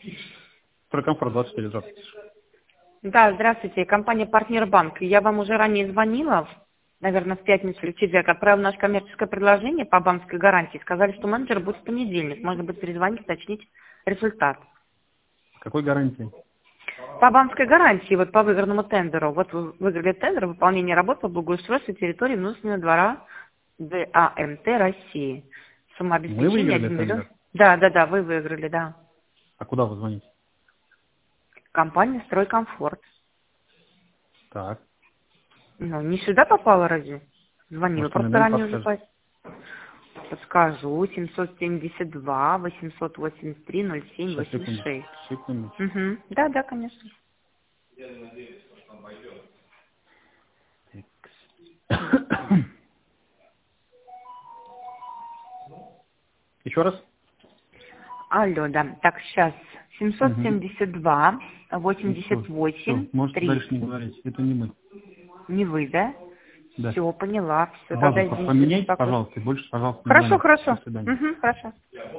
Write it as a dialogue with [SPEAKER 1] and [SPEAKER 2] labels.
[SPEAKER 1] Стройкомфорт 24, здравствуйте.
[SPEAKER 2] Да, здравствуйте. Компания «Партнер Банк». Я вам уже ранее звонила, наверное, в пятницу или в четверг. Отправила наше коммерческое предложение по банковской гарантии. Сказали, что менеджер будет в понедельник. Можно будет перезвонить, уточнить результат.
[SPEAKER 1] Какой гарантии?
[SPEAKER 2] По банковской гарантии, вот по выигранному тендеру. Вот вы выиграли тендер выполнение работ по благоустройству территории внутреннего двора ДАМТ России. Сумма
[SPEAKER 1] Мы
[SPEAKER 2] обеспечения
[SPEAKER 1] выиграли
[SPEAKER 2] 1 миллион.
[SPEAKER 1] тендер?
[SPEAKER 2] Да, вы выиграли, да.
[SPEAKER 1] А куда вы звоните?
[SPEAKER 2] Компания «Стройкомфорт».
[SPEAKER 1] Так.
[SPEAKER 2] Ну, не сюда попала разве? Звонила
[SPEAKER 1] Может, вы
[SPEAKER 2] просто
[SPEAKER 1] номер
[SPEAKER 2] ранее уже.
[SPEAKER 1] подскажете?
[SPEAKER 2] Подскажу. 772 883 07
[SPEAKER 1] Сейчас, секунду.
[SPEAKER 2] 86.
[SPEAKER 1] Секунду.
[SPEAKER 2] Угу. Да, конечно.
[SPEAKER 1] Еще раз?
[SPEAKER 2] Алло, да. Так, сейчас.
[SPEAKER 1] Угу.
[SPEAKER 2] 772
[SPEAKER 1] Все,
[SPEAKER 2] 88
[SPEAKER 1] можете дальше не
[SPEAKER 2] 30.
[SPEAKER 1] говорить. Это не мы.
[SPEAKER 2] Не вы, да?
[SPEAKER 1] Да.
[SPEAKER 2] Все, поняла. Все, тогда
[SPEAKER 1] Важно,
[SPEAKER 2] извините за
[SPEAKER 1] поменяйте,
[SPEAKER 2] беспокойство.
[SPEAKER 1] пожалуйста, и больше, пожалуйста, не
[SPEAKER 2] Хорошо,
[SPEAKER 1] звоните.
[SPEAKER 2] хорошо.
[SPEAKER 1] До свидания.
[SPEAKER 2] Угу, хорошо.